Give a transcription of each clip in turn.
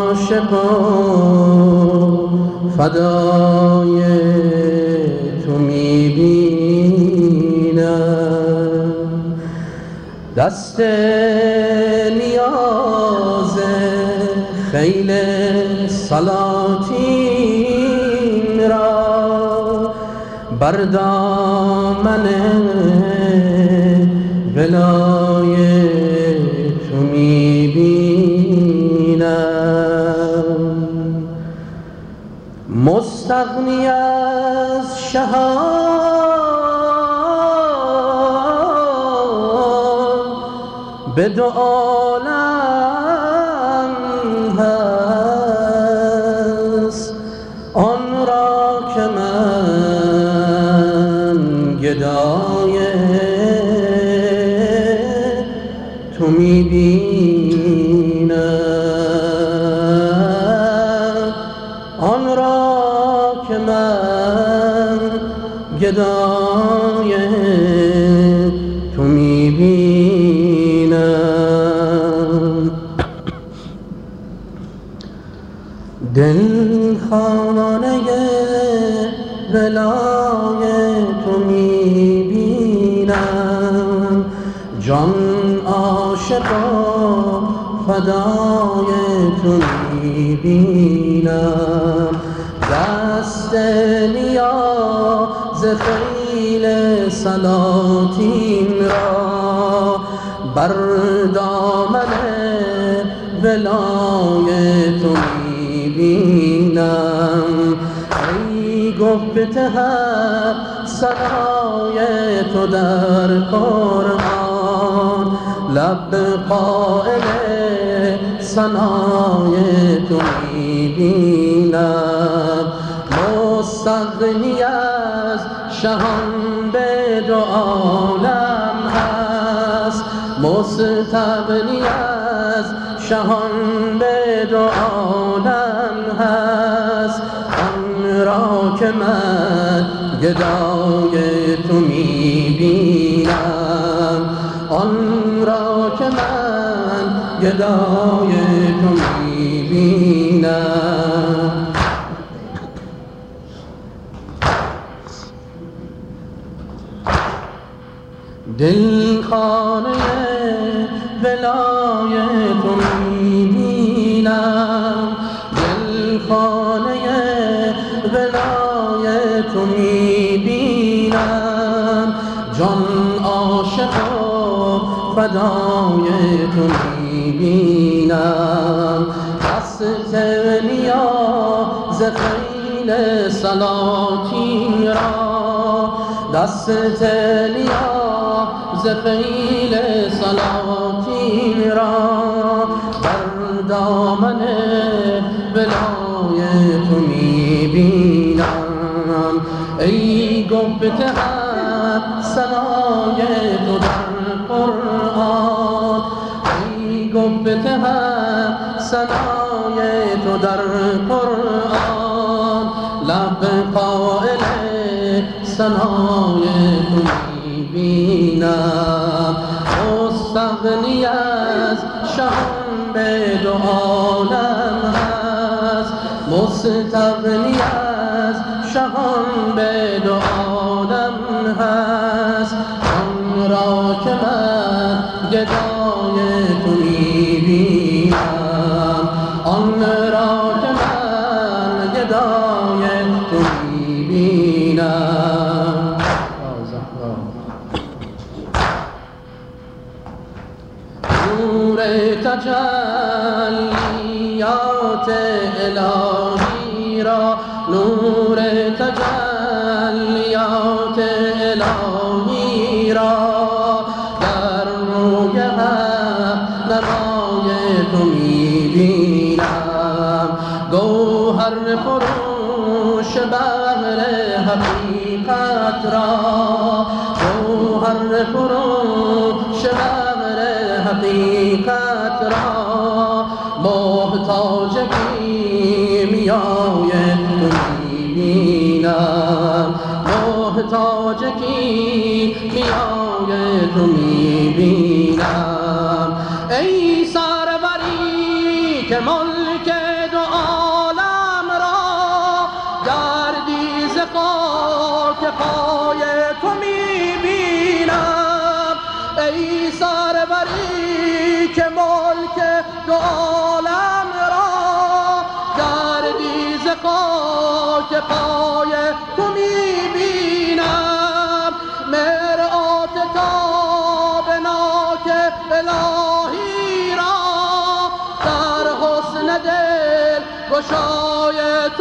عاشق و فدای تو میبینم، دست نیاز خیل سلاطین را بر دامن ولای تو میبینم. مستغنی از شهان به دو عالم هست، آن را که من گدای تو میبینم، آن را که من گدای تو میبینم. دل خانه ولای تو میبینم، جان عاشق و فدای تو میبینم، دست نیاز خیل سلاطین را بر دامن ولای تو میبینم. ای گفته حق ثنای تو در قرآن، لب قائل ثنای تو میبینم. مستغنی از شهان به دو عالم هست، مستغنی از شهان به دو عالم هست، آن را که من گدای تو میبینم، آن را که من گدای تو میبینم. دل خانه ولای تو میبینم، دل خانه ولای تو میبینم، جان عاشق و فدای تو میبینم، دست نیاز خیل سلاطین را، دست نیاز خیل سلاطین را بر دامن ولای تو میبینم. ای گفته حق ثنای تو در قرآن، ای گفته حق ثنای تو در قرآن، لب قائل ثنای تو میبینم. مستغنی از شهان به دو عالم هست، مستغنی از شهان به دو عالم هست، آن را که من گدای تو میبینم، آن را که من گدای تو میبینم. نور تجلیات الهی را، نور تجلیات الهی را در روی حق نمای تو میبینم. گوهر فروش بحر حقیقت را، گوهر فروش بحر حقیقت را محتاج کیمیای تو میبینم، محتاج کیمیای تو میبینم. ای سروری که ملک خاک پای تو میبینم مرآت تابناک الهی را در حسن دل گشای تو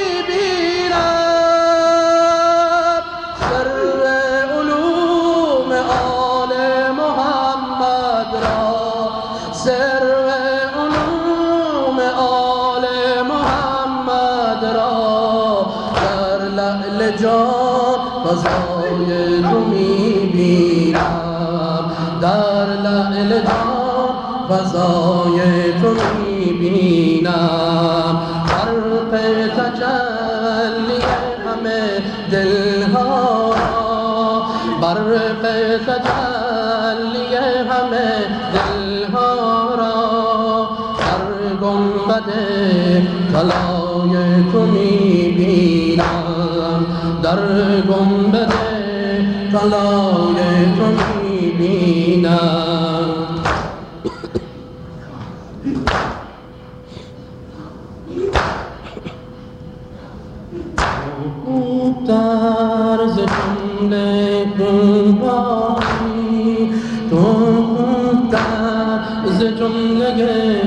میبینم سر علوم آل محمد را سر علوم آل محمد را در لعل جان فضای تو میبینم در لعل جان فضای تو میبینم برق تجلی همه دلها را برق تجلی همه دلها را در گنبد طلای تو میبینم در گنبد طلای تو میبینم در ز جمله خوبانی تو در ز جمله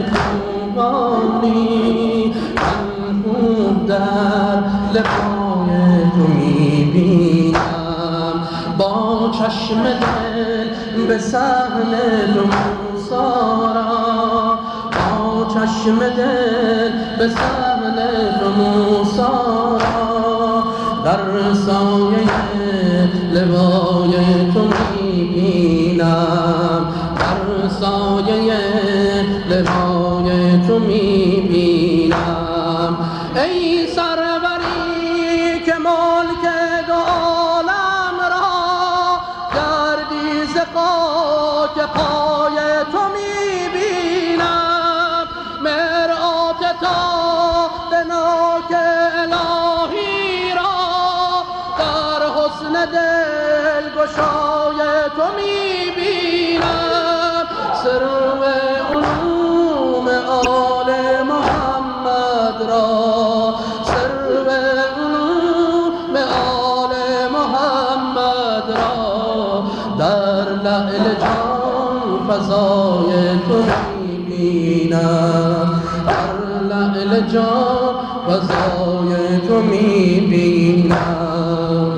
خوبانی من خوب در لقای تو میبینم با چشم دل به صحن تو موسارا با چشم دل به صحن تو موسارا در سایه لوای تو میبینم در سایه لوای تو میبینم ای سروری که ملک دو عالم را گردی ز خاک پای تو میبینم مرآت تابناک الهی را در حسن دل گشای تو میبینم سر علوم آل محمد را سر علوم آل محمد را در لعل جان فضای تو میبینم در لعل جان فضای تو میبینم